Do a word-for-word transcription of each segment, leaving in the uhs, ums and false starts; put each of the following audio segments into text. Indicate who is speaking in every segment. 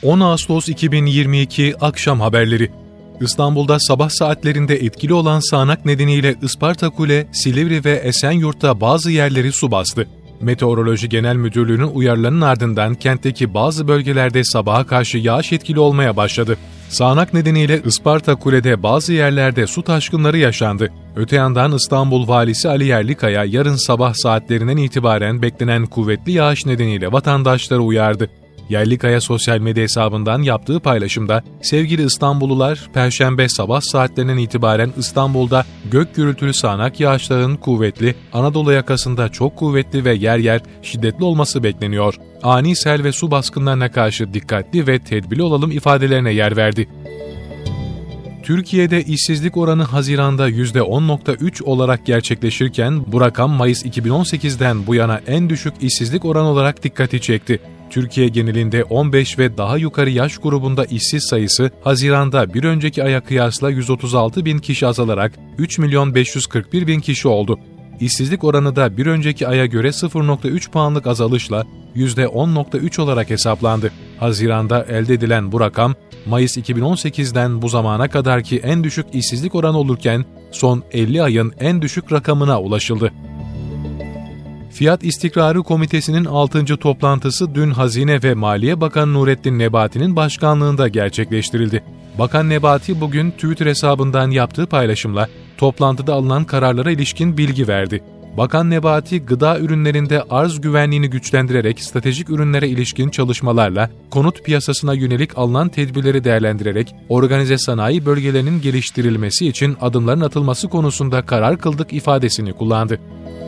Speaker 1: on Ağustos iki bin yirmi iki Akşam Haberleri. İstanbul'da sabah saatlerinde etkili olan sağanak nedeniyle Isparta Kule, Silivri ve Esenyurt'ta bazı yerleri su bastı. Meteoroloji Genel Müdürlüğü'nün uyarılarının ardından kentteki bazı bölgelerde sabaha karşı yağış etkili olmaya başladı. Sağanak nedeniyle Isparta Kule'de bazı yerlerde su taşkınları yaşandı. Öte yandan İstanbul Valisi Ali Yerlikaya yarın sabah saatlerinden itibaren beklenen kuvvetli yağış nedeniyle vatandaşları uyardı. Yerlikaya sosyal medya hesabından yaptığı paylaşımda, "Sevgili İstanbullular, Perşembe sabah saatlerinden itibaren İstanbul'da gök gürültülü sağanak yağışların kuvvetli, Anadolu yakasında çok kuvvetli ve yer yer şiddetli olması bekleniyor. Ani sel ve su baskınlarına karşı dikkatli ve tedbirli olalım" ifadelerine yer verdi. Türkiye'de işsizlik oranı Haziran'da yüzde on nokta üç olarak gerçekleşirken bu rakam Mayıs iki bin on sekizden bu yana en düşük işsizlik oranı olarak dikkati çekti. Türkiye genelinde on beş ve daha yukarı yaş grubunda işsiz sayısı Haziran'da bir önceki aya kıyasla yüz otuz altı bin kişi azalarak üç milyon beş yüz kırk bir bin kişi oldu. İşsizlik oranı da bir önceki aya göre sıfır nokta üç puanlık azalışla yüzde on nokta üç olarak hesaplandı. Haziran'da elde edilen bu rakam, Mayıs iki bin on sekizden bu zamana kadarki en düşük işsizlik oranı olurken son elli ayın en düşük rakamına ulaşıldı. Fiyat İstikrarı Komitesi'nin altıncı toplantısı dün Hazine ve Maliye Bakanı Nurettin Nebati'nin başkanlığında gerçekleştirildi. Bakan Nebati bugün Twitter hesabından yaptığı paylaşımla toplantıda alınan kararlara ilişkin bilgi verdi. Bakan Nebati, gıda ürünlerinde arz güvenliğini güçlendirerek stratejik ürünlere ilişkin çalışmalarla konut piyasasına yönelik alınan tedbirleri değerlendirerek organize sanayi bölgelerinin geliştirilmesi için adımların atılması konusunda karar kıldık ifadesini kullandı.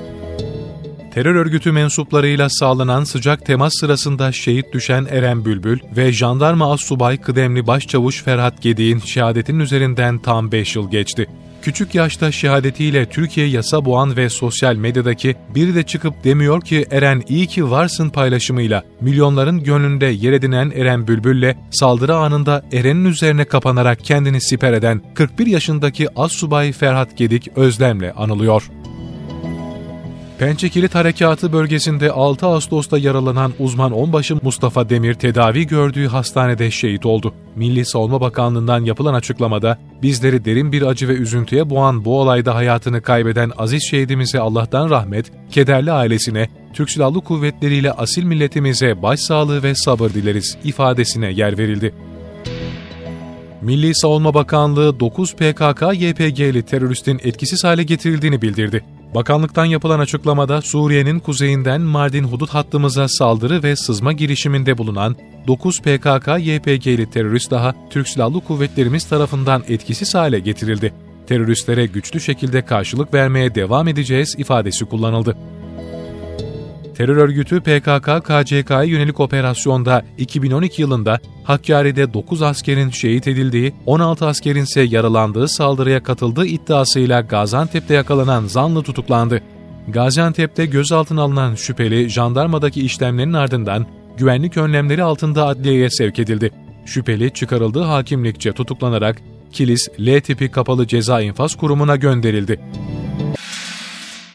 Speaker 1: Terör örgütü mensuplarıyla sağlanan sıcak temas sırasında şehit düşen Eren Bülbül ve Jandarma Assubay Kıdemli Başçavuş Ferhat Gedik'in şehadetinin üzerinden tam beş yıl geçti. Küçük yaşta şehadetiyle Türkiye yasa boğan ve sosyal medyadaki "biri de çıkıp demiyor ki Eren iyi ki varsın" paylaşımıyla milyonların gönlünde yer edinen Eren Bülbül'le saldırı anında Eren'in üzerine kapanarak kendini siper eden kırk bir yaşındaki Assubay Ferhat Gedik özlemle anılıyor. Pençekilit Harekatı bölgesinde altı Ağustos'ta yaralanan uzman onbaşı Mustafa Demir tedavi gördüğü hastanede şehit oldu. Milli Savunma Bakanlığı'ndan yapılan açıklamada, "Bizleri derin bir acı ve üzüntüye boğan bu olayda hayatını kaybeden aziz şehidimize Allah'tan rahmet, kederli ailesine, Türk Silahlı Kuvvetleri ile asil milletimize başsağlığı ve sabır dileriz" ifadesine yer verildi. Milli Savunma Bakanlığı dokuz P K K Y P G'li teröristin etkisiz hale getirildiğini bildirdi. Bakanlıktan yapılan açıklamada Suriye'nin kuzeyinden Mardin hudut hattımıza saldırı ve sızma girişiminde bulunan dokuz P K K Y P G'li terörist daha Türk Silahlı Kuvvetlerimiz tarafından etkisiz hale getirildi. Teröristlere güçlü şekilde karşılık vermeye devam edeceğiz ifadesi kullanıldı. Terör örgütü P K K K C K'ya yönelik operasyonda iki bin on iki yılında Hakkari'de dokuz askerin şehit edildiği, on altı askerin ise yaralandığı saldırıya katıldığı iddiasıyla Gaziantep'te yakalanan zanlı tutuklandı. Gaziantep'te gözaltına alınan şüpheli jandarmadaki işlemlerin ardından güvenlik önlemleri altında adliyeye sevk edildi. Şüpheli çıkarıldığı hakimlikçe tutuklanarak Kilis L tipi kapalı ceza infaz kurumuna gönderildi.